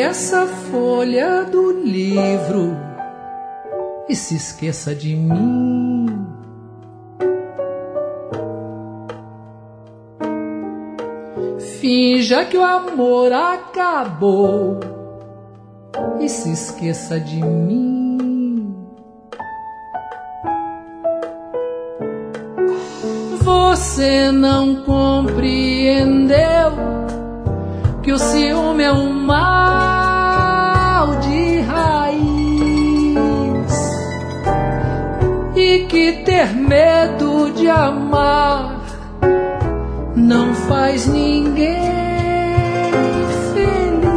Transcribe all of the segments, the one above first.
essa folha do livro e se esqueça de mim. Finja que o amor acabou e se esqueça de mim. Você não compreendeu que o ciúme é um mal de raiz e que ter medo de amar não faz ninguém feliz.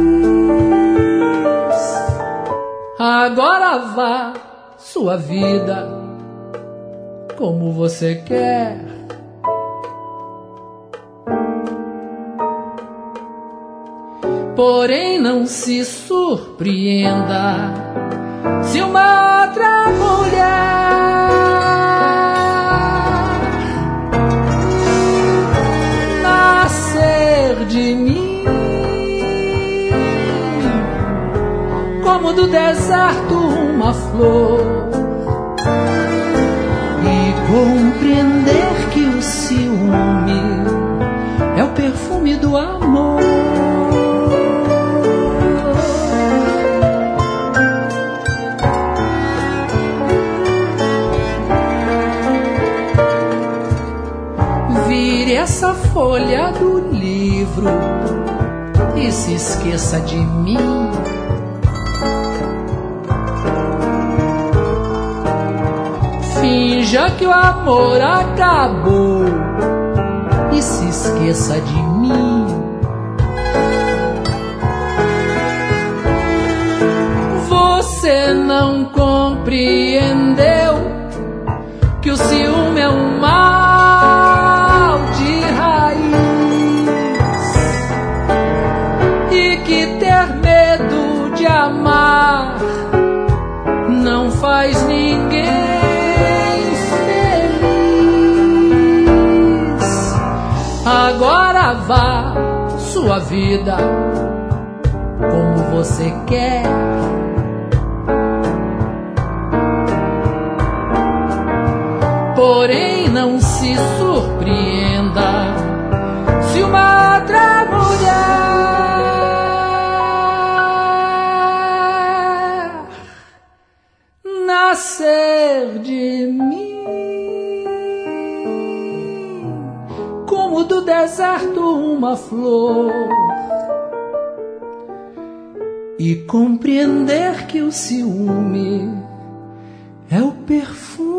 Agora vá sua vida como você quer. Porém não se surpreenda se uma outra mulher nascer de mim, como do deserto uma flor, e compreender que o ciúme é o perfume do amor. Vire essa folha do livro e se esqueça de mim. Finja que o amor acabou e se esqueça de mim. Você não compreendeu que o ciúme é um mal de raiz e que ter medo de amar não faz ninguém feliz. Agora vá sua vida como você quer. Porém não se surpreenda se uma outra mulher nascer de mim, como do deserto uma flor, e compreender que o ciúme é o perfume